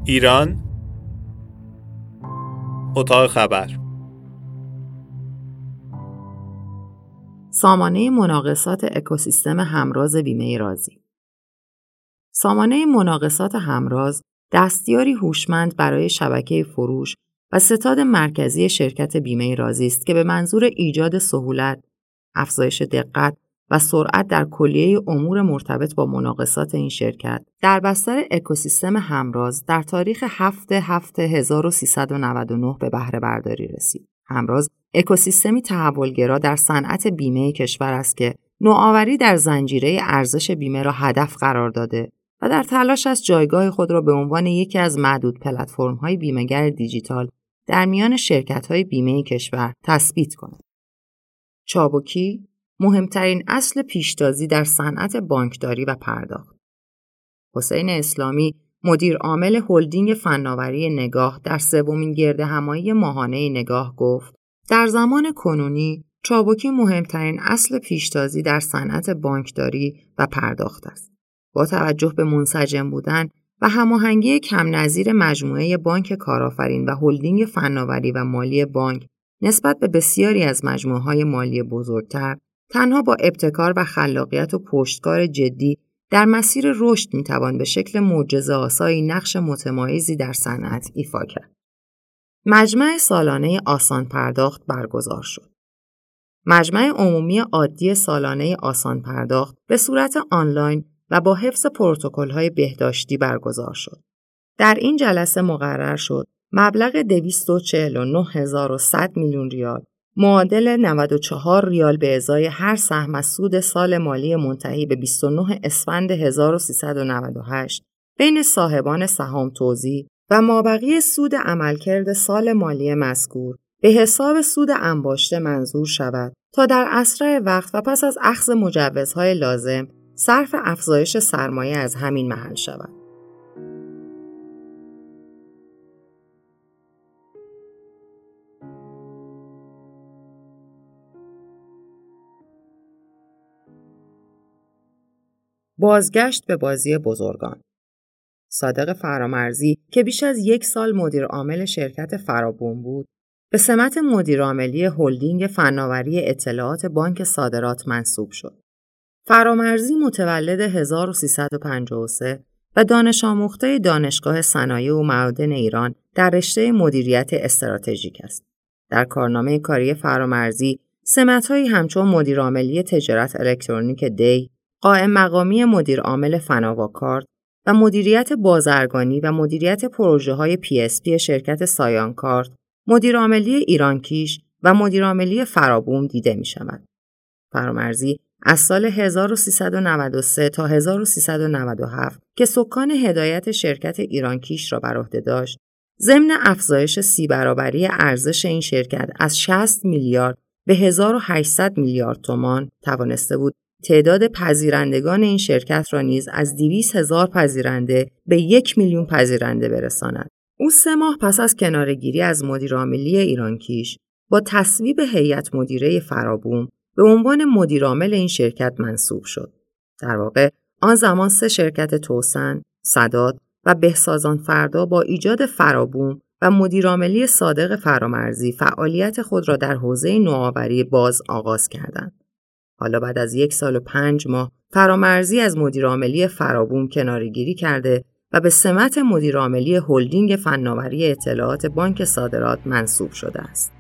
ایران، اتاق خبر. سامانه مناقصات اکوسیستم همراز بیمه رازی. سامانه مناقصات همراز دستیاری هوشمند برای شبکه فروش و ستاد مرکزی شرکت بیمه رازی است که به منظور ایجاد سهولت، افزایش دقت و سرعت در کلیه امور مرتبط با مناقصات این شرکت در بستر اکوسیستم همراز در تاریخ 7/7/1399 به بهره برداری رسید. همراز اکوسیستمی تحولگرا در صنعت بیمه کشور است که نوآوری در زنجیره ارزش بیمه را هدف قرار داده و در تلاش است جایگاه خود را به عنوان یکی از معدود پلتفرم‌های بیمه‌گر دیجیتال در میان شرکت‌های بیمه کشور تثبیت کند. چابکی مهمترین اصل پیشتازی در صنعت بانکداری و پرداخت. حسین اسلامی، مدیر عامل هلدینگ فناوری نگاه در سومین گردهمایی ماهانه نگاه گفت: در زمان کنونی چابکی مهمترین اصل پیشتازی در صنعت بانکداری و پرداخت است. با توجه به منسجم بودن و هماهنگی کم نظیر مجموعه بانک کارآفرین و هلدینگ فناوری و مالی بانک نسبت به بسیاری از مجموعه‌های مالی بزرگتر، تنها با ابتکار و خلاقیت و پشتکار جدی در مسیر رشد میتوان به شکل معجزه‌آسایی نقش متمایزی در صنعت ایفا کرد. مجمع سالانه آسان پرداخت برگزار شد. مجمع عمومی عادی سالانه آسان پرداخت به صورت آنلاین و با حفظ پروتکل‌های بهداشتی برگزار شد. در این جلسه مقرر شد مبلغ 249,100 میلیون ریال معادل 94 ریال به ازای هر سهم از سود سال مالی منتهی به 29 اسفند 1398 بین صاحبان سهام توزیع و مابقی سود عملکرد سال مالی مذکور به حساب سود انباشته منظور شود تا در اسرع وقت و پس از اخذ مجوزهای لازم صرف افزایش سرمایه از همین محل شود. بازگشت به بازی بزرگان. صادق فرامرزی که بیش از 1 سال مدیر عامل شرکت فرابوم بود، به سمت مدیر عاملی هلدینگ فناوری اطلاعات بانک صادرات منصوب شد. فرامرزی متولد 1353 و دانش آموخته دانشگاه صنایع و معادن ایران در رشته مدیریت استراتژیک است. در کارنامه کاری فرامرزی سمت‌هایی همچون مدیر عاملی تجارت الکترونیک دی، قائم مقامی مدیر عامل فناوا کارت و مدیریت بازرگانی و مدیریت پروژه‌های PSP شرکت سایان کارت، مدیر عاملی ایرانکیش و مدیر عاملی فرابوم دیده می‌شود. فرامرزی از سال 1393 تا 1397 که سکان هدایت شرکت ایرانکیش را بر عهده داشت، ضمن افزایش 30 برابری ارزش این شرکت از 60 میلیارد به 1800 میلیارد تومان توانسته بود تعداد پذیرندگان این شرکت را نیز از 200,000 پذیرنده به 1 میلیون پذیرنده برساند. او 3 ماه پس از کناره‌گیری از مدیر عاملی ایرانکیش با تصویب هیئت مدیره فرابوم به عنوان مدیر عامل این شرکت منصوب شد. در واقع آن زمان 3 شرکت توسن، سداد و بهسازان فردا با ایجاد فرابوم و مدیر عاملی صادق فرامرزی فعالیت خود را در حوزه نوآوری باز آغاز کردند. حالا بعد از 1 سال و 5 ماه فرامرزی از مدیر عاملی فرابوم کناره‌گیری کرده و به سمت مدیر عاملی هلدینگ فناوری اطلاعات بانک صادرات منصوب شده است.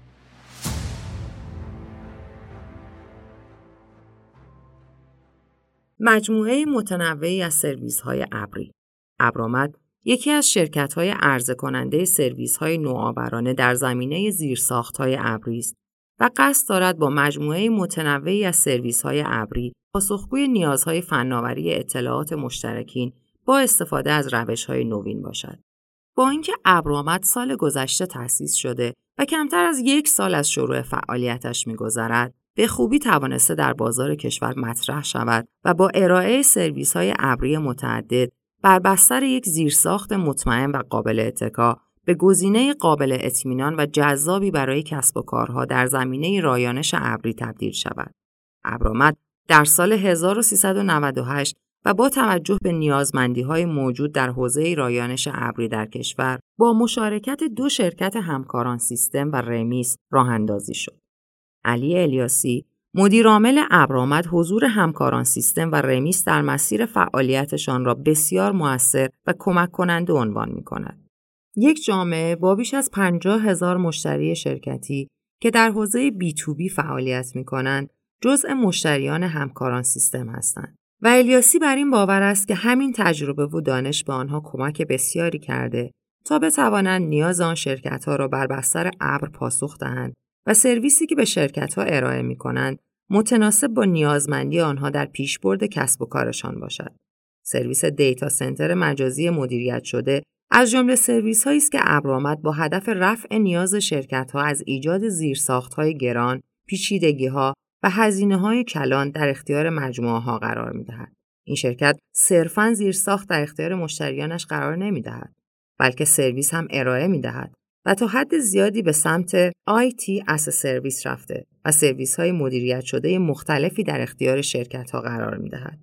مجموعه متنوعی از سرویس‌های ابری. ابرآمد یکی از شرکت‌های عرضه کننده سرویس‌های نوآورانه در زمینه زیرساخت‌های ابری است و قصد دارد با مجموعه متنوعی از سرویس‌های ابری پاسخگوی نیازهای فناوری اطلاعات مشترکین با استفاده از روش‌های نوین باشد. با اینکه ابرآمد سال گذشته تأسیس شده و کمتر از 1 سال از شروع فعالیتش می‌گذرد، به خوبی توانسته در بازار کشور مطرح شود و با ارائه سرویس‌های ابری متعدد بر بستر یک زیرساخت مطمئن و قابل اتکا به گزینه قابل اطمینان و جذابی برای کسب و کارها در زمینه رایانش ابری تبدیل شود. ابرآمد در سال 1398 و با توجه به نیازمندی‌های موجود در حوزه رایانش ابری در کشور با مشارکت 2 شرکت همکاران سیستم و رمیس راه‌اندازی شد. علی الیاسی، مدیرعامل ابرآمد، حضور همکاران سیستم و رمیس در مسیر فعالیتشان را بسیار مؤثر و کمک کننده عنوان می‌کند. یک جامعه با بیش از 50,000 مشتری شرکتی که در حوزه B2B فعالیت می‌کنند، جزء مشتریان همکاران سیستم هستند. و الیاسی بر این باور است که همین تجربه و دانش به آنها کمک بسیاری کرده تا بتوانند نیاز آن شرکت‌ها را بر بستر ابر پاسخ دهند و سرویسی که به شرکت‌ها ارائه می‌کنند متناسب با نیازمندی آنها در پیشبرد کسب و کارشان باشد. سرویس دیتا سنتر مجازی مدیریت شده از جمله سرویس‌هایی است که ابرآمد با هدف رفع نیاز شرکت‌ها از ایجاد زیرساخت‌های گران، پیچیدگی‌ها و هزینه‌های کلان در اختیار مجموعه‌ها قرار می‌دهد. این شرکت صرفاً زیرساخت در اختیار مشتریانش قرار نمی‌دهد، بلکه سرویس هم ارائه می‌دهد و تا حد زیادی به سمت IT as a service رفته و سرویس‌های مدیریت شده مختلفی در اختیار شرکت‌ها قرار می‌دهد.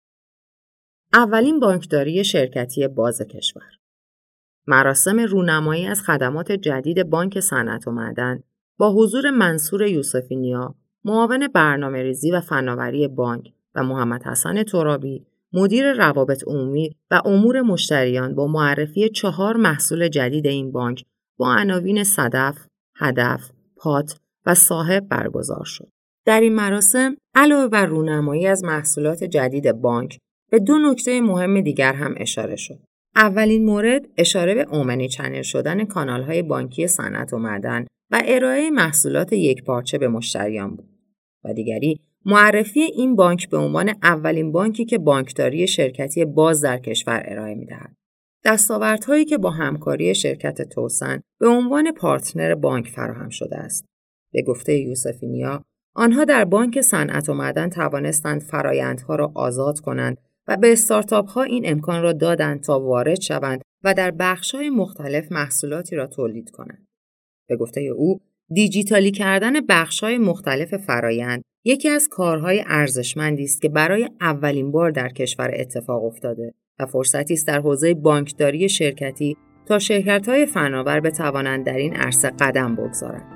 اولین بانکداری شرکتی باز کشور. مراسم رونمایی از خدمات جدید بانک صنعت و معدن با حضور منصور یوسفی نیا، معاون برنامه‌ریزی و فناوری بانک و محمد حسن ترابی، مدیر روابط عمومی و امور مشتریان با معرفی 4 محصول جدید این بانک با عناوین صدف، هدف، پات و صاحب برگزار شد. در این مراسم علاوه بر رونمایی از محصولات جدید بانک، به 2 نکته مهم دیگر هم اشاره شد. اولین مورد اشاره به اومنی چنل شدن کانال‌های بانکی صنعت و معدن و ارائه محصولات یکپارچه به مشتریان بود. و دیگری معرفی این بانک به عنوان اولین بانکی که بانکداری شرکتی باز در کشور ارائه می‌دهد. دستاوردهایی که با همکاری شرکت توسن به عنوان پارتنر بانک فراهم شده است. به گفته یوسفی نیا، آنها در بانک صنعت و معدن توانستند فرآیندها را آزاد کنند و به استارتاپ‌ها این امکان را دادند تا وارد شوند و در بخش‌های مختلف محصولاتی را تولید کنند. به گفته او، دیجیتالی کردن بخش‌های مختلف فرآیند یکی از کارهای ارزشمندی است که برای اولین بار در کشور اتفاق افتاده و فرصتی است در حوزه بانکداری شرکتی تا شرکت‌های فناور بتوانند در این عرصه قدم بگذارند.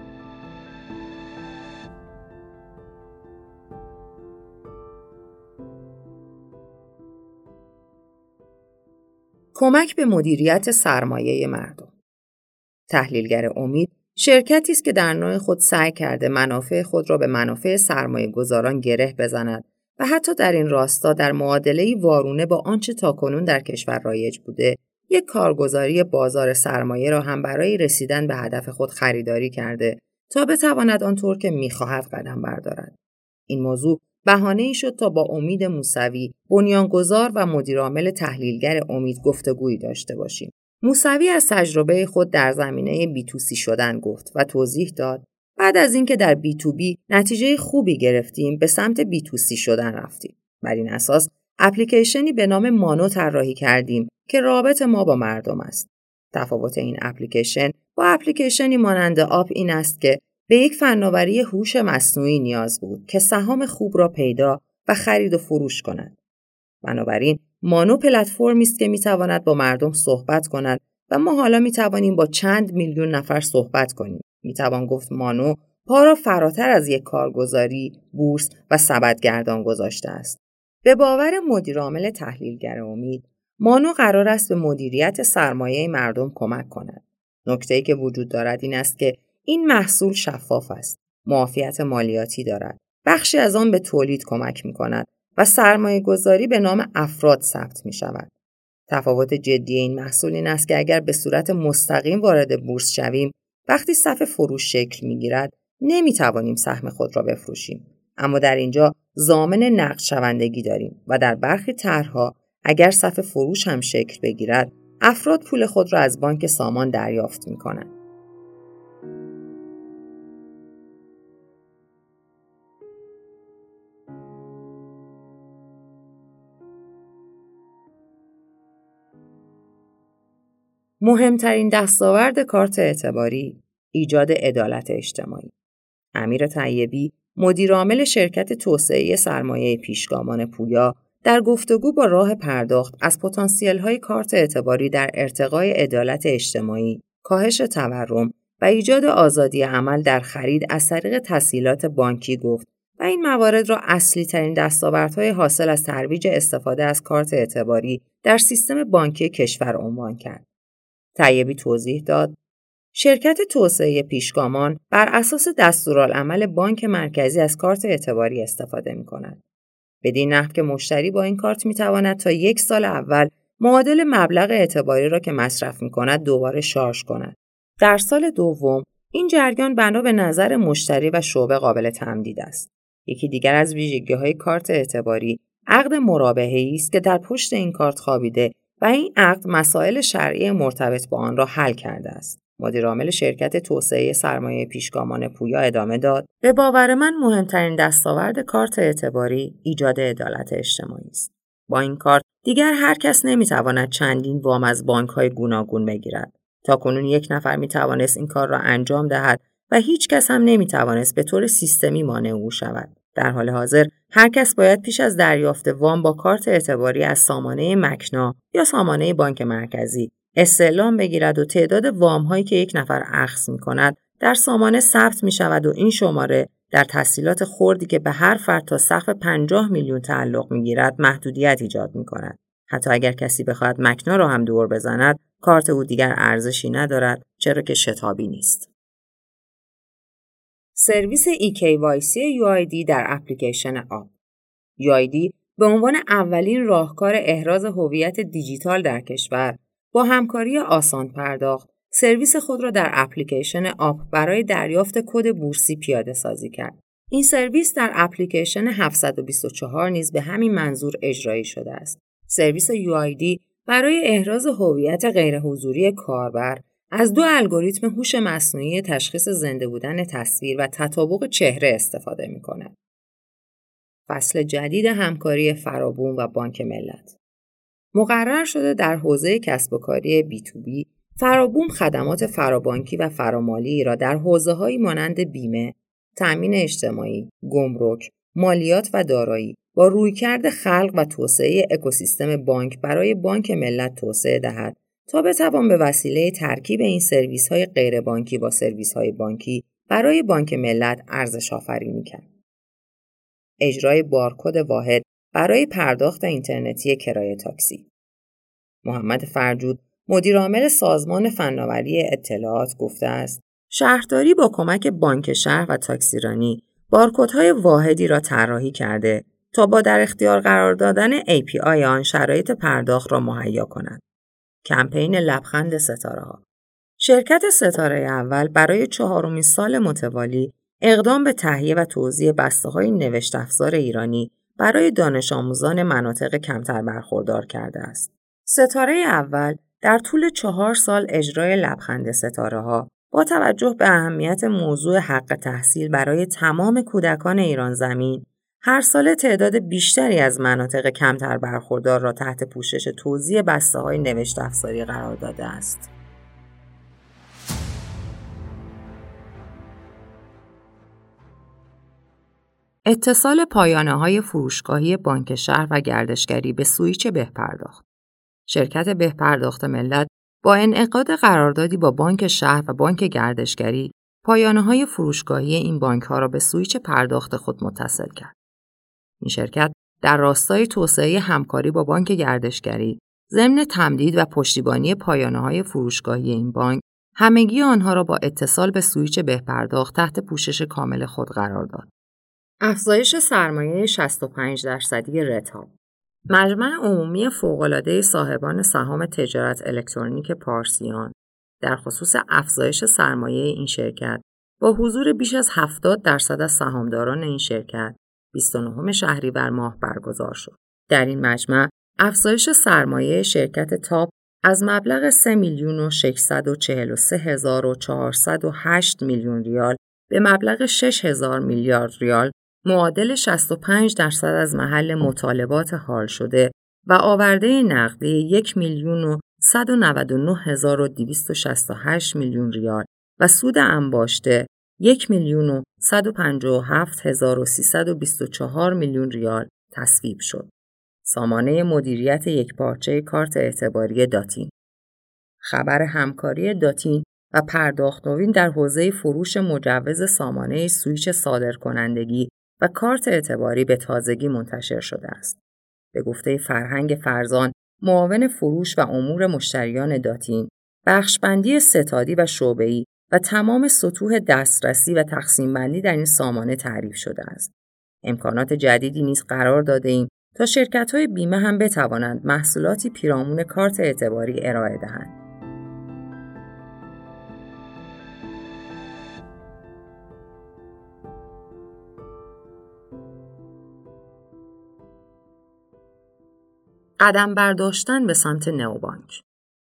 کمک به مدیریت سرمایه مردم. تحلیلگر امید شرکتی است که در نوع خود سعی کرده منافع خود را به منافع سرمایه گذاران گره بزند و حتی در این راستا در معادله‌ای وارونه با آنچه تاکنون در کشور رایج بوده، یک کارگزاری بازار سرمایه را هم برای رسیدن به هدف خود خریداری کرده تا بتواند آنطور که می‌خواهد قدم بردارد. این موضوع بهانه‌ای شد تا با امید موسوی، بنیانگذار و مدیرعامل تحلیلگر امید گفتگویی داشته باشیم. موسوی از تجربه خود در زمینه B2C شدن گفت و توضیح داد بعد از اینکه در B2B نتیجه خوبی گرفتیم به سمت B2C شدن رفتیم. بر این اساس اپلیکیشنی به نام مانو طراحی کردیم که رابط ما با مردم است. تفاوت این اپلیکیشن با اپلیکیشنی مانند آپ این است که به یک فناوری هوش مصنوعی نیاز بود که سهام خوب را پیدا و خرید و فروش کند. بنابراین مانو پلتفرمی است که میتواند با مردم صحبت کند و ما حالا میتوانیم با چند میلیون نفر صحبت کنیم. میتوان گفت مانو پا را فراتر از یک کارگزاری، بورس و سبدگردان گذاشته است. به باور مدیرعامل تحلیلگر امید، مانو قرار است به مدیریت سرمایه مردم کمک کند. نکته‌ای که وجود دارد این است که این محصول شفاف است، معافیت مالیاتی دارد، بخشی از آن به تولید کمک می‌کند و سرمایه گذاری به نام افراد ثبت می شود. تفاوت جدی این محصول این است که اگر به صورت مستقیم وارد بورس شویم، وقتی صف فروش شکل می گیرد، نمی توانیم سهم خود را بفروشیم. اما در اینجا ضامن نقد شوندگی داریم و در برخی طرح‌ها اگر صف فروش هم شکل بگیرد، افراد پول خود را از بانک سامان دریافت می کنند. مهمترین دستاورد کارت اعتباری، ایجاد عدالت اجتماعی. امیر طیبی، مدیرعامل شرکت توسعه سرمایه پیشگامان پویا، در گفتگو با راه پرداخت از پتانسیل‌های کارت اعتباری در ارتقای عدالت اجتماعی، کاهش تورم و ایجاد آزادی عمل در خرید از طریق تسهیلات بانکی گفت و این موارد را اصلی‌ترین دستاوردهای حاصل از ترویج استفاده از کارت اعتباری در سیستم بانکی کشور عنوان کرد. طیبی توضیح داد: شرکت توسعه پیشگامان بر اساس دستورالعمل بانک مرکزی از کارت اعتباری استفاده می‌کند. بدین نحو که مشتری با این کارت می‌تواند تا 1 سال اول معادل مبلغ اعتباری را که مصرف می‌کند دوباره شارژ کند. در سال دوم این جریان بنا به نظر مشتری و شعبه قابل تمدید است. یکی دیگر از ویژگی‌های کارت اعتباری عقد مرابحه‌ای است که در پشت این کارت خوابیده و این عقد مسائل شرعی مرتبط با آن را حل کرده است. مدیرعامل شرکت توسعه سرمایه پیشگامان پویا ادامه داد: به باور من مهمترین دستاورد کارت اعتباری ایجاد عدالت اجتماعی است. با این کارت دیگر هر کس نمی‌تواند چندین وام از بانک‌های گوناگون بگیرد. تاکنون 1 نفر می‌توانست این کار را انجام دهد و هیچ کس هم نمی‌توانست به طور سیستمی مانع او شود. در حال حاضر هر کس باید پیش از دریافت وام با کارت اعتباری از سامانه مکنا یا سامانه بانک مرکزی استعلام بگیرد و تعداد وام‌هایی که 1 نفر اخذ می‌کند در سامانه ثبت می‌شود و این شماره در تسهیلات خردی که به هر فرد تا سقف 50 میلیون تعلق می‌گیرد محدودیت ایجاد می‌کند. حتی اگر کسی بخواهد مکنا را هم دور بزند، کارت او دیگر ارزشی ندارد چرا که شتابی نیست. سرویس EKYC UID در اپلیکیشن آپ. UID به عنوان اولین راهکار احراز هویت دیجیتال در کشور با همکاری آسان پرداخت، سرویس خود را در اپلیکیشن آپ برای دریافت کد بورسی پیاده سازی کرد. این سرویس در اپلیکیشن 724 نیز به همین منظور اجرایی شده است. سرویس UID برای احراز هویت غیرحضوری کاربر از 2 الگوریتم هوش مصنوعی تشخیص زنده بودن تصویر و تطابق چهره استفاده می‌کند. فصل جدید همکاری فرابوم و بانک ملت. مقرر شده در حوزه کسب و کاری B2B، فرابوم خدمات فرابانکی و فرامالی را در حوزه‌هایی مانند بیمه، تأمین اجتماعی، گمرک، مالیات و دارایی با رویکرد خلق و توسعه اکوسیستم بانک برای بانک ملت توسعه دهد تا بتوان به وسیله ترکیب این سرویس‌های غیر بانکی با سرویس‌های بانکی برای بانک ملت ارزش آفرینی کرد. اجرای بارکد واحد برای پرداخت اینترنتی کرایه تاکسی. محمد فرجود، مدیرعامل سازمان فناوری اطلاعات گفته است: شهرداری با کمک بانک شهر و تاکسیرانی بارکدهای واحدی را طراحی کرده تا با در اختیار قرار دادن API آن شرایط پرداخت را مهیا کند. کمپین لبخند ستاره‌ها. شرکت ستاره اول برای 4مین سال متوالی اقدام به تهیه و توزیع بسته‌های نوشت افزار ایرانی برای دانش آموزان مناطق کمتر برخوردار کرده است. ستاره اول در طول 4 سال اجرای لبخند ستاره‌ها با توجه به اهمیت موضوع حق تحصیل برای تمام کودکان ایران زمین، هر سال تعداد بیشتری از مناطق کمتر برخوردار را تحت پوشش توزیع بسته‌های نوشت افزاری قرار داده است. اتصال پایانه‌های فروشگاهی بانک شهر و گردشگری به سویچ بهپرداخت. شرکت بهپرداخت ملت با انعقاد قراردادی با بانک شهر و بانک گردشگری، پایانه‌های فروشگاهی این بانک‌ها را به سویچ پرداخت خود متصل کرد. این شرکت در راستای توسعه همکاری با بانک گردشگری، ضمن تمدید و پشتیبانی پایانه‌های فروشگاهی این بانک، همگی آنها را با اتصال به سویچ بهپرداخت تحت پوشش کامل خود قرار داد. افزایش سرمایه 65% رتاب. مجمع عمومی فوق‌العاده صاحبان سهام تجارت الکترونیک پارسیان در خصوص افزایش سرمایه این شرکت با حضور بیش از 70% از سهامداران این شرکت 29 شهریور ماه برگزار شد. در این مجمع افزایش سرمایه شرکت تاپ از مبلغ 3,643,408 میلیون ریال به مبلغ 6,000 میلیارد ریال معادل 65% از محل مطالبات حال شده و آورده نقدی 1,199,268 میلیون ریال و سود انباشته 1,157,324 میلیون ریال تصویب شد. سامانه مدیریت یکپارچه کارت اعتباری داتین. خبر همکاری داتین و پرداخت نوین در حوزه فروش مجوز سامانه سوئیچ صادرکنندگی و کارت اعتباری به تازگی منتشر شده است. به گفته فرهنگ فرزان، معاون فروش و امور مشتریان داتین، بخشبندی ستادی و شعبه‌ای و تمام سطوح دسترسی و تقسیم بندی در این سامانه تعریف شده است. امکانات جدیدی نیز قرار داده ایم تا شرکت‌های بیمه هم بتوانند محصولاتی پیرامون کارت اعتباری ارائه دهند. قدم برداشتن به سمت نئوبانک.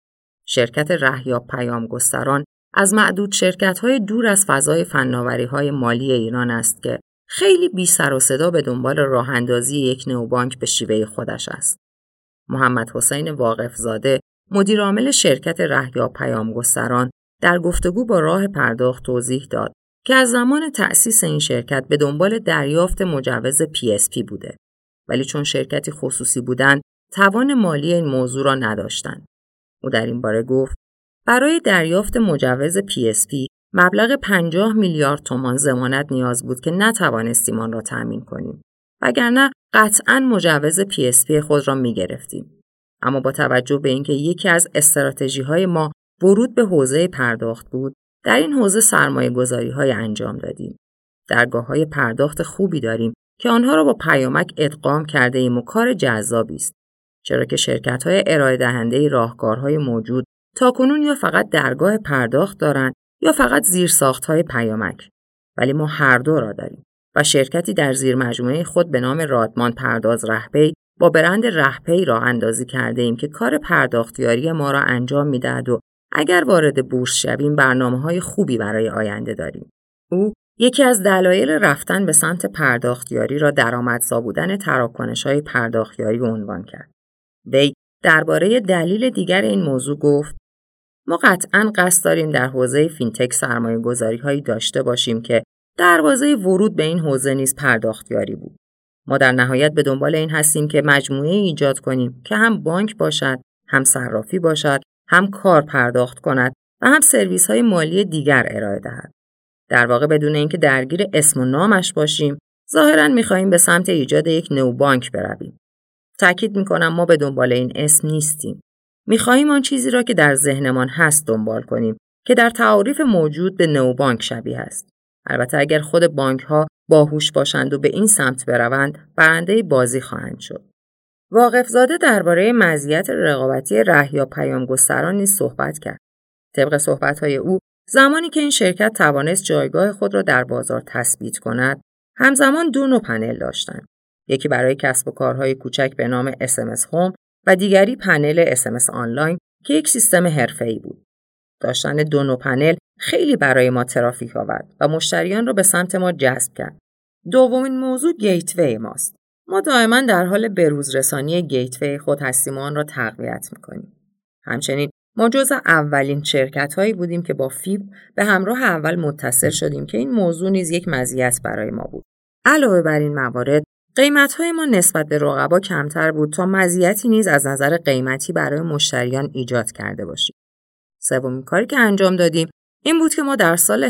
شرکت رهیاب پیامگستران از معدود شرکت‌های دور از فضای فناوری‌های مالی ایران است که خیلی بی سر و صدا به دنبال راه‌اندازی یک نئوبانک به شیوه خودش است. محمد حسین واقف‌زاده، مدیرعامل شرکت رهیاب پیامگستران، در گفتگو با راه پرداخت توضیح داد که از زمان تأسیس این شرکت به دنبال دریافت مجوز PSP بوده، ولی چون شرکتی خصوصی بودند، توان مالی این موضوع را نداشتند. او در این باره گفت: برای دریافت مجوز PSP مبلغ 50 میلیارد تومان ضمانت نیاز بود که نتوانستیم آن را تأمین کنیم. وگرنه قطعاً مجوز PSP خود را می گرفتیم. اما با توجه به اینکه یکی از استراتژی‌های ما ورود به حوزه پرداخت بود، در این حوزه سرمایه‌گذاری‌های انجام دادیم. درگاه‌های پرداخت خوبی داریم که آنها را با پیامک ادغام کرده ایم و کار جذابی است. چرا که شرکت‌های ارائه دهنده راهکارهای موجود تاکنون یا فقط درگاه پرداخت دارند یا فقط زیرساخت‌های پیامک. ولی ما هر دو را داریم و شرکتی در زیر مجموعه خود به نام رادمان پرداز رهپی با برند رهپی راه اندازی کرده ایم که کار پرداختیاری ما را انجام می‌دهد و اگر وارد بورس شویم برنامه‌های خوبی برای آینده داریم. او یکی از دلایل رفتن به سمت پرداختیاری را درآمدزا بودن تراکنش‌های پرداختیاری عنوان کرد. وی درباره دلیل دیگر این موضوع گفت: ما قطعاً قصد داریم در حوزه فینتک سرمایه‌گذاری‌هایی داشته باشیم که دروازه ورود به این حوزه نیز پرداختیاری بود. ما در نهایت به دنبال این هستیم که مجموعه ایجاد کنیم که هم بانک باشد، هم صرافی باشد، هم کار پرداخت کند و هم سرویس‌های مالی دیگر ارائه دهد. در واقع بدون اینکه درگیر اسم و نامش باشیم، ظاهراً می‌خواهیم به سمت ایجاد یک نئوبانک برویم. تأکید می‌کنم ما به دنبال این اسم نیستیم. می‌خواهیم آن چیزی را که در ذهنمان هست دنبال کنیم که در تعاریف موجود به نئوبانک شبیه است. البته اگر خود بانک‌ها باهوش باشند و به این سمت بروند، برنده بازی خواهند شد. واقف‌زاده درباره مزیت رقابتی رهیاب پیامگستران نیز صحبت کرد. طبق صحبت‌های او، زمانی که این شرکت توانست جایگاه خود را در بازار تثبیت کند، همزمان دو نوع پنل داشتند. یکی برای کسب و کارهای کوچک به نام SMS هوم و دیگری پنل SMS آنلاین که یک سیستم حرفه‌ای بود. داشتن دو نوع پنل خیلی برای ما ترافیک آورد و مشتریان را به سمت ما جذب کرد. دومین موضوع گیتوی ماست. ما دائما در حال بروز رسانی گیتوی خود هستیم و آن را تقویت می‌کنیم. همچنین ما جزو اولین شرکت‌هایی بودیم که با فیبر به همراه اول متصل شدیم که این موضوع نیز یک مزیت برای ما بود. علاوه بر این موارد، قیمت‌های ما نسبت به رقبا کمتر بود تا مزیتی نیز از نظر قیمتی برای مشتریان ایجاد کرده باشیم. سومین کاری که انجام دادیم این بود که ما در سال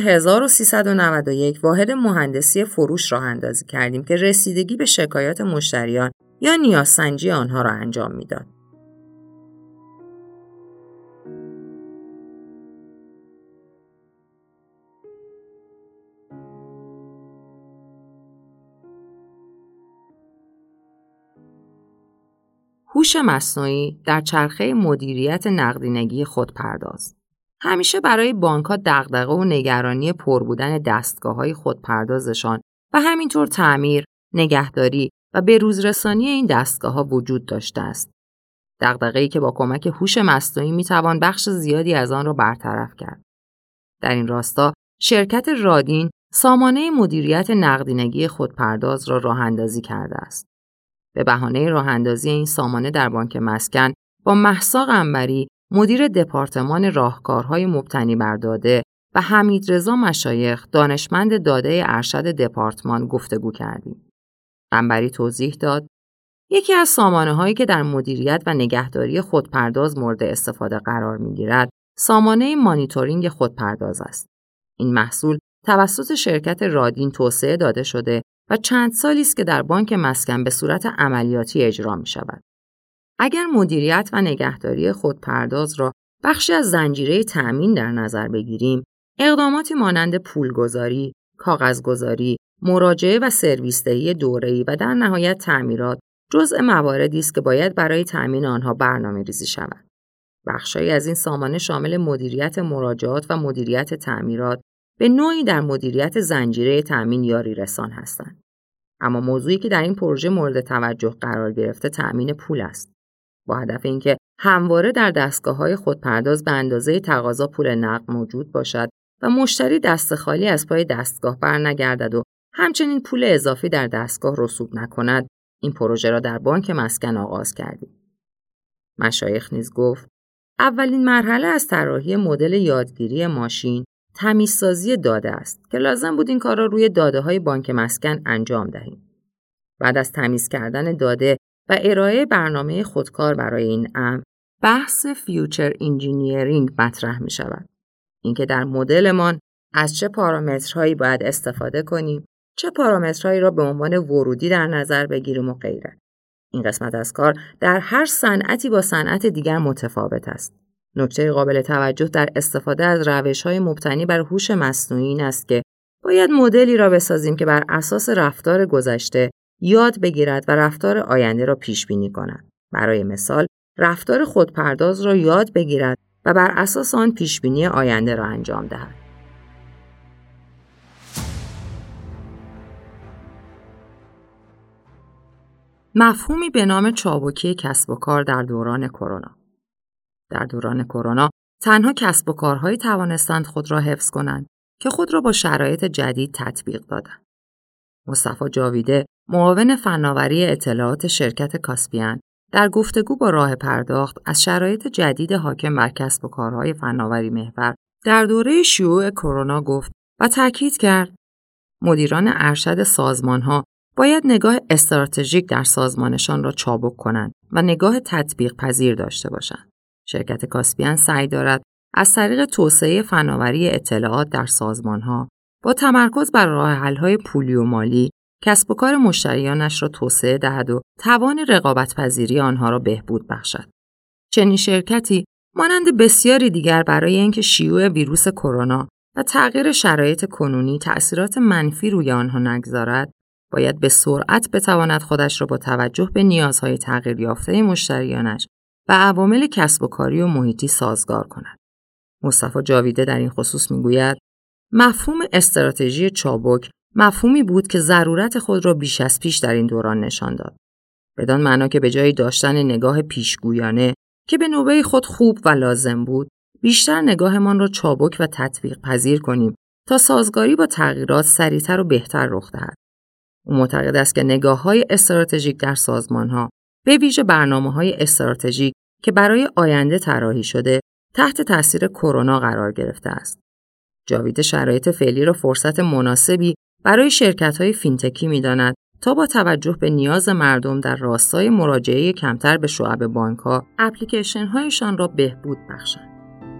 1391 واحد مهندسی فروش راه اندازی کردیم که رسیدگی به شکایات مشتریان یا نیازسنجی آنها را انجام میداد. هوش مصنوعی در چرخه مدیریت نقدینگی خودپرداز. همیشه برای بانک‌ها دغدغه و نگرانی پر بودن دستگاه‌های خودپردازشان و همینطور تعمیر، نگهداری و بروزرسانی این دستگاه‌ها وجود داشته است. دغدغه‌ای که با کمک هوش مصنوعی می‌توان بخش زیادی از آن را برطرف کرد. در این راستا شرکت رادین سامانه مدیریت نقدینگی خودپرداز را راه‌اندازی کرده است. به بهانه راه‌اندازی این سامانه در بانک مسکن با مهسا قنبری، مدیر دپارتمان راهکارهای مبتنی بر داده و حمیدرضا مشایخ، دانشمند داده ارشد دپارتمان گفتگو کردیم. قنبری توضیح داد: یکی از سامانه‌هایی که در مدیریت و نگهداری خودپرداز مورد استفاده قرار می‌گیرد، سامانه مانیتورینگ خودپرداز است. این محصول توسط شرکت رادین توسعه داده شده و چند سالی است که در بانک مسکن به صورت عملیاتی اجرا می‌شود. اگر مدیریت و نگهداری خودپرداز را بخشی از زنجیره تأمین در نظر بگیریم، اقداماتی مانند پولگذاری، کاغذگذاری، مراجعه و سرویس‌دهی دوره‌ای و در نهایت تعمیرات جزء مواردی است که باید برای تأمین آنها برنامه‌ریزی شود. بخش‌هایی از این سامانه شامل مدیریت مراجعات و مدیریت تعمیرات به نوعی در مدیریت زنجیره تأمین یاری رسان هستند. اما موضوعی که در این پروژه مورد توجه قرار گرفته تأمین پول است. با هدف اینکه همواره در دستگاه‌های خودپرداز به اندازه تقاضا پول نقد موجود باشد و مشتری دست خالی از پای دستگاه برنگردد و همچنین پول اضافی در دستگاه رسوب نکند، این پروژه را در بانک مسکن آغاز کردیم. مشایخ نیز گفت اولین مرحله از طراحی مدل یادگیری ماشین تمیزسازی داده است که لازم بود این کار را روی داده‌های بانک مسکن انجام دهیم. بعد از تمیز کردن داده و ارائه برنامه خودکار برای این امر، بحث فیوچر انجینیرینگ مطرح می شود. اینکه در مدلمان از چه پارامترهایی باید استفاده کنیم، چه پارامترهایی را به عنوان ورودی در نظر بگیریم و غیره. این قسمت از کار در هر صنعتی با صنعت دیگر متفاوت است. نکته قابل توجه در استفاده از روش‌های مبتنی بر هوش مصنوعی این است که باید مدلی را بسازیم که بر اساس رفتار گذشته یاد بگیرد و رفتار آینده را پیش بینی کند. برای مثال، رفتار خودپرداز را یاد بگیرد و بر اساس آن پیش بینی آینده را انجام دهد. مفهومی به نام چابکی کسب و کار در دوران کرونا. در دوران کرونا تنها کسب و کارهایی توانستند خود را حفظ کنند که خود را با شرایط جدید تطبیق دادند. مصطفی جاویده، معاون فناوری اطلاعات شرکت کاسپیان، در گفتگو با راه پرداخت از شرایط جدید حاکم بر کسب و کارهای فناوری محور در دوره شیوع کرونا گفت و تاکید کرد مدیران ارشد سازمان‌ها باید نگاه استراتژیک در سازمانشان را چابک کنند و نگاه تطبیق پذیر داشته باشند. شرکت کاسپیان سعی دارد از طریق توسعه فناوری اطلاعات در سازمان‌ها با تمرکز بر راه‌حل‌های پولی و مالی کسب و کار مشتریانش را توسعه دهد و توان رقابت‌پذیری آنها را بهبود بخشد. چنین شرکتی مانند بسیاری دیگر برای اینکه شیوع ویروس کرونا و تغییر شرایط کنونی تأثیرات منفی روی آنها نگذارد، باید به سرعت بتواند خودش را با توجه به نیازهای تغییر یافته مشتریانش و عوامل کسب و کاری و محیطی سازگار کند. مصطفی جاویده در این خصوص میگوید مفهوم استراتژی چابک مفهومی بود که ضرورت خود را بیش از پیش در این دوران نشان داد. بدان معنا که به جای داشتن نگاه پیشگویانه که به نوبه خود خوب و لازم بود، بیشتر نگاهمان را چابک و تطبیق پذیر کنیم تا سازگاری با تغییرات سریعتر و بهتر رخ دهد. او معتقد است که نگاه‌های استراتژیک در سازمان‌ها، به ویژه برنامه‌های استراتژیک که برای آینده طراحی شده، تحت تاثیر کرونا قرار گرفته است. جاویده شرایط فعلی را فرصت مناسبی برای شرکت‌های فینتکی می‌داند تا با توجه به نیاز مردم در راستای مراجعه کمتر به شعب بانک‌ها، اپلیکیشن‌هایشان را بهبود بخشند.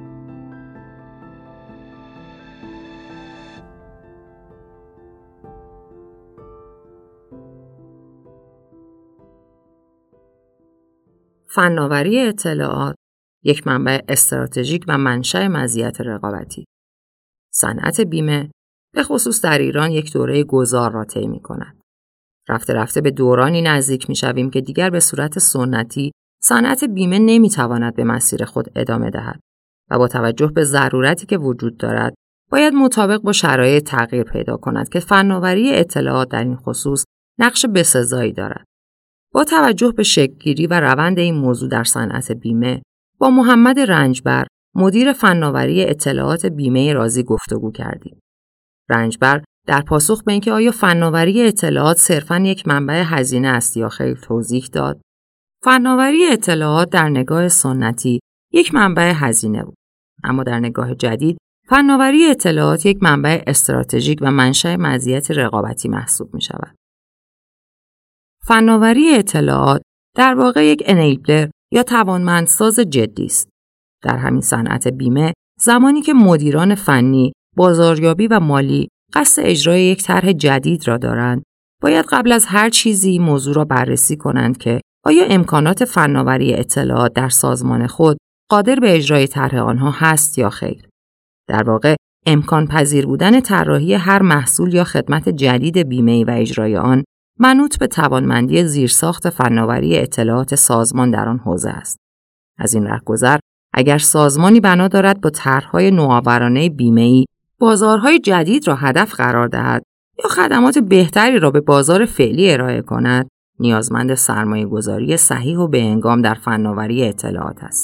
فناوری اطلاعات یک منبع استراتژیک و منشأ مزیت رقابتی. صنعت بیمه به خصوص در ایران یک دوره گذار را طی می‌کند. رفته رفته به دورانی نزدیک می‌شویم که دیگر به صورت سنتی صنعت بیمه نمی‌تواند به مسیر خود ادامه دهد و با توجه به ضرورتی که وجود دارد باید مطابق با شرایط تغییر پیدا کند که فناوری اطلاعات در این خصوص نقش بسزایی دارد. با توجه به شکل‌گیری و روند این موضوع در صنعت بیمه با محمد رنجبر، مدیر فناوری اطلاعات بیمه رازی گفتگو کردیم. رنجبر در پاسخ به اینکه آیا فناوری اطلاعات صرفاً یک منبع هزینه است یا خیر توضیح داد. فناوری اطلاعات در نگاه سنتی یک منبع هزینه بود، اما در نگاه جدید فناوری اطلاعات یک منبع استراتژیک و منشأ مزیت رقابتی محسوب می شود. فناوری اطلاعات در واقع یک انیبلر یا توانمندساز جدی است. در همین صنعت بیمه، زمانی که مدیران فنی، بازاریابی و مالی قصد اجرای یک طرح جدید را دارند، باید قبل از هر چیزی موضوع را بررسی کنند که آیا امکانات فناوری اطلاعات در سازمان خود قادر به اجرای طرح آنها هست یا خیر. در واقع امکان پذیر بودن طراحی هر محصول یا خدمت جدید بیمه‌ای و اجرای آن منوط به توانمندی زیرساخت فناوری اطلاعات سازمان در آن حوزه است. از این رهگذر، اگر سازمانی بنا دارد با طرح‌های نوآورانه بیمه‌ای بازارهای جدید را هدف قرار دهد یا خدمات بهتری را به بازار فعلی ارائه کند، نیازمند سرمایه‌گذاری صحیح و به‌هنگام در فناوری اطلاعات است.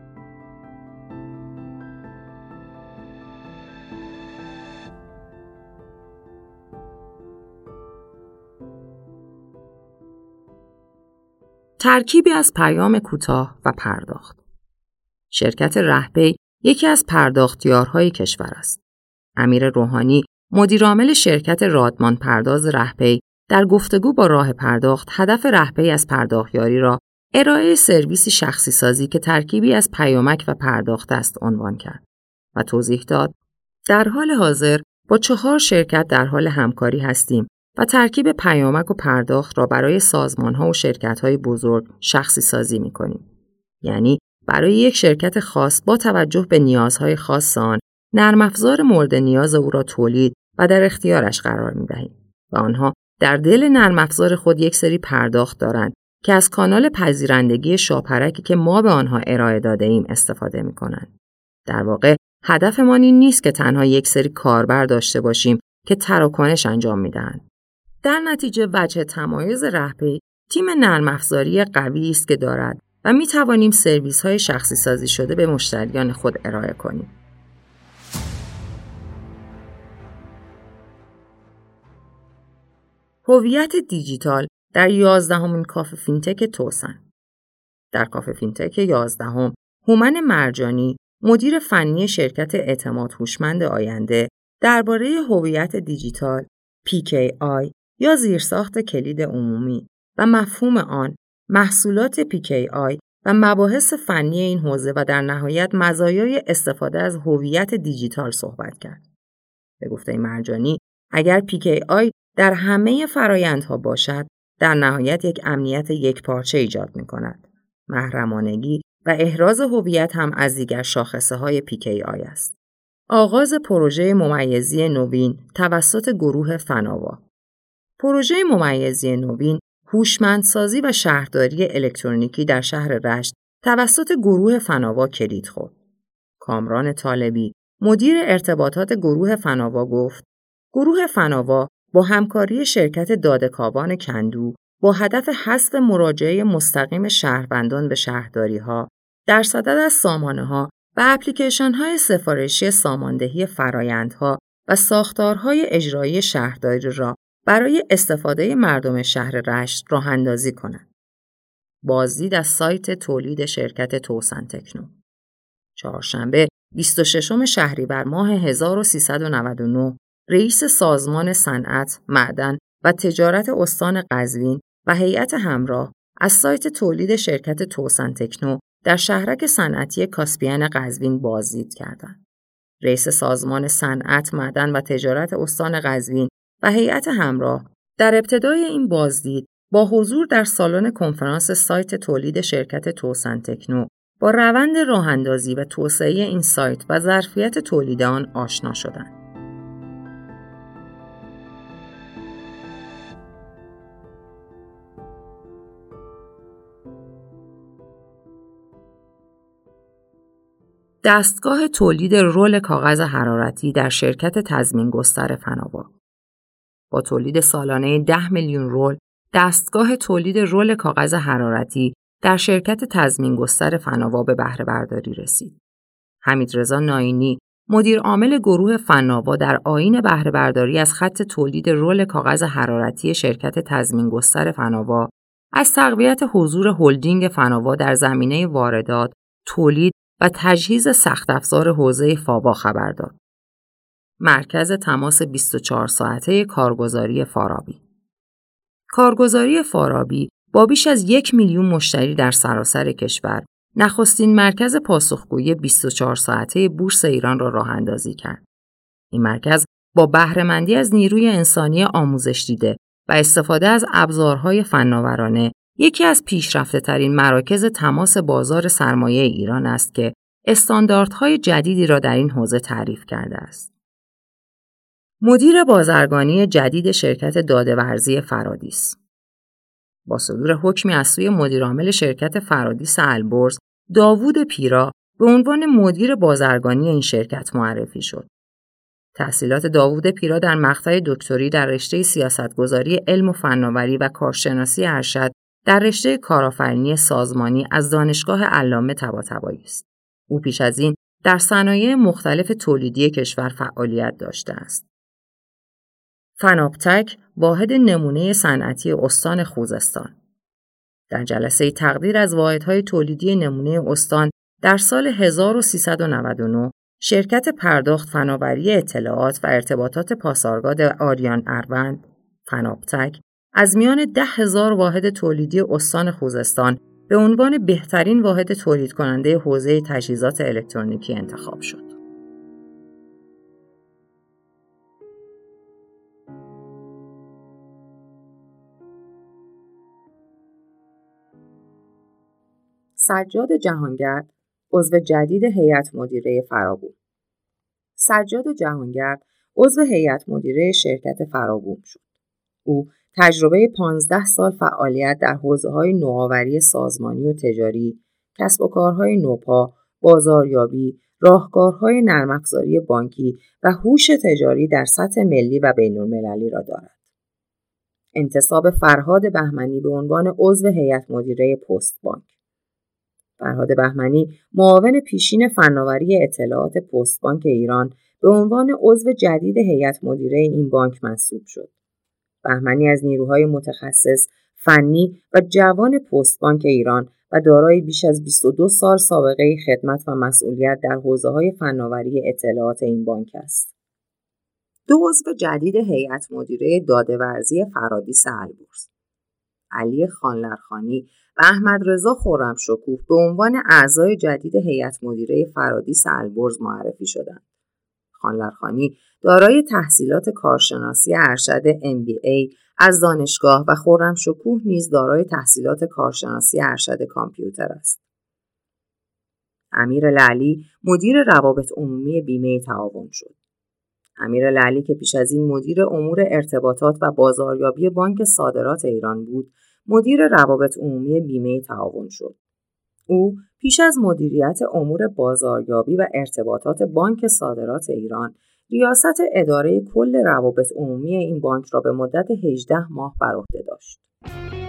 ترکیبی از پیام کوتاه و پرداخت. شرکت رهپی یکی از پرداختیارهای کشور است. امیر روحانی، مدیرعامل شرکت رادمان پرداز رهپی، در گفتگو با راه پرداخت هدف رهپی از پرداختیاری را ارائه سرویسی شخصی سازی که ترکیبی از پیامک و پرداخت است عنوان کرد و توضیح داد: در حال حاضر با 4 شرکت در حال همکاری هستیم و ترکیب پیامک و پرداخت را برای سازمان‌ها و شرکت‌های بزرگ شخصی سازی می‌کنیم. یعنی برای یک شرکت خاص با توجه به نیازهای خاص آن، نرم افزار مورد نیاز او را تولید و در اختیارش قرار می‌دهیم و آنها در دل نرم افزار خود یک سری پرداخت دارند که از کانال پذیرندگی شاپرکی که ما به آنها ارائه داده‌ایم استفاده می‌کنند. در واقع هدفمان این نیست که تنها یک سری کاربر داشته باشیم که تراکنش انجام می‌دهند. در نتیجه وجه تمایز رهپی تیم نرم افزاری قوی است که دارد و می توانیم سرویس های شخصی سازی شده به مشتریان خود ارائه کنیم. هویت دیجیتال در 11مین کافه فینتک توسن. در کافه فینتک 11 هومن مرجانی، مدیر فنی شرکت اعتماد هوشمند آینده، درباره هویت دیجیتال PKI یا زیرساخت کلید عمومی و مفهوم آن، محصولات PKI و مباحث فنی این حوزه و در نهایت مزایای استفاده از هویت دیجیتال صحبت کرد. به گفته مرجانی، اگر PKI در همه فرایندها باشد، در نهایت یک امنیت یکپارچه ایجاد می‌کند. محرمانگی و احراز هویت هم از دیگر شاخصه‌های PKI است. آغاز پروژه ممیزی نوین توسط گروه فناوا. پروژه ممیزی نوین، هوشمندسازی و شهرداری الکترونیکی در شهر رشت توسط گروه فناوا کلید خورد. کامران طالبی، مدیر ارتباطات گروه فناوا گفت: گروه فناوا با همکاری شرکت داده‌کاوان کندو با هدف حذف مراجعه مستقیم شهروندان به شهرداری‌ها در صدد از سامانه‌ها و اپلیکیشن‌های سفارشی ساماندهی فرایندها و ساختارهای اجرایی شهرداری را برای استفاده مردم شهر رشت راه‌اندازی کنند. بازدید از سایت تولید شرکت توسن تکنو. چهارشنبه 26 شهریور ماه 1399 رئیس سازمان صنعت، معدن و تجارت استان قزوین و هیئت همراه از سایت تولید شرکت توسن تکنو در شهرک صنعتی کاسپین قزوین بازدید کردند. رئیس سازمان صنعت، معدن و تجارت استان قزوین و هیئت همراه در ابتدای این بازدید با حضور در سالن کنفرانس سایت تولید شرکت توسن تکنو با روند راه‌اندازی و توسعه این سایت و ظرفیت تولید آن آشنا شدند. دستگاه تولید رول کاغذ حرارتی در شرکت تضمین‌گستر فناوا. با تولید سالانه 10 میلیون رول، دستگاه تولید رول کاغذ حرارتی در شرکت تضمین‌گستر فناوا به بهره برداری رسید. حمیدرضا ناینی، مدیر عامل گروه فناوا، در آیین بهره برداری از خط تولید رول کاغذ حرارتی شرکت تضمین‌گستر فناوا از تقویت حضور هلدینگ فناوا در زمینه واردات، تولید و تجهیز سخت افزار حوزه فاوا خبر داد. مرکز تماس 24 ساعته کارگزاری فارابی. کارگزاری فارابی با بیش از 1,000,000 مشتری در سراسر کشور، نخستین مرکز پاسخگویی 24 ساعته بورس ایران را راه‌اندازی کرد. این مرکز با بهره‌مندی از نیروی انسانی آموزش دیده و استفاده از ابزارهای فناورانه، یکی از پیشرفته‌ترین مراکز تماس بازار سرمایه ایران است که استانداردهای جدیدی را در این حوزه تعریف کرده است. مدیر بازرگانی جدید شرکت داده‌ورزی فرادیس. با صدور حکمی از سوی مدیرعامل شرکت فرادیس البرز، داوود پیرا به عنوان مدیر بازرگانی این شرکت معرفی شد. تحصیلات داوود پیرا در مقطع دکتری در رشته سیاستگذاری علم و فناوری و کارشناسی ارشد در رشته کارآفرینی سازمانی از دانشگاه علامه طباطبایی است. او پیش از این در صنایع مختلف تولیدی کشور فعالیت داشته است. فناپتک، واحد نمونه صنعتی استان خوزستان. در جلسه تقدیر از واحدهای تولیدی نمونه استان در سال 1399 شرکت پرداخت فناوری اطلاعات و ارتباطات پاسارگاد آریان اروند فناپتک از میان 10,000 واحد تولیدی استان خوزستان به عنوان بهترین واحد تولید کننده حوزه تجهیزات الکترونیکی انتخاب شد. سجاد جهانگرد، عضو جدید هیئت مدیره فرابوم. سجاد جهانگرد عضو هیئت مدیره شرکت فرابوم شد. او تجربه 15 سال فعالیت در حوزه‌های نوآوری سازمانی و تجاری، کسب و کارهای نوپا، بازاریابی، راهکارهای نرم‌افزاری بانکی و هوش تجاری در سطح ملی و بین‌المللی را دارد. انتصاب فرهاد بهمنی به عنوان عضو هیئت مدیره پست بانک. فرهاد بهمنی، معاون پیشین فناوری اطلاعات پست بانک ایران، به عنوان عضو جدید هیئت مدیره این بانک منصوب شد. بهمنی از نیروهای متخصص، فنی و جوان پست بانک ایران و دارای بیش از 22 سال سابقه خدمت و مسئولیت در حوزه‌های فناوری اطلاعات این بانک است. 2 عضو جدید هیئت مدیره داده‌ورزی فرادیس البرز. علی خانلرخانی و احمدرضا خرمشکوه به عنوان اعضای جدید هیئت مدیره فرادیس البرز معرفی شدند. خانلرخانی دارای تحصیلات کارشناسی ارشد MBA از دانشگاه و خرمشکوه نیز دارای تحصیلات کارشناسی ارشد کامپیوتر است. امیر لعلی مدیر روابط عمومی بیمه تعاون شد. امیر لعلی که پیش از این مدیر امور ارتباطات و بازاریابی بانک صادرات ایران بود، مدیر روابط عمومی بیمه تعاون شد. او پیش از مدیریت امور بازاریابی و ارتباطات بانک صادرات ایران، ریاست اداره کل روابط عمومی این بانک را به مدت 18 ماه بر عهده داشت.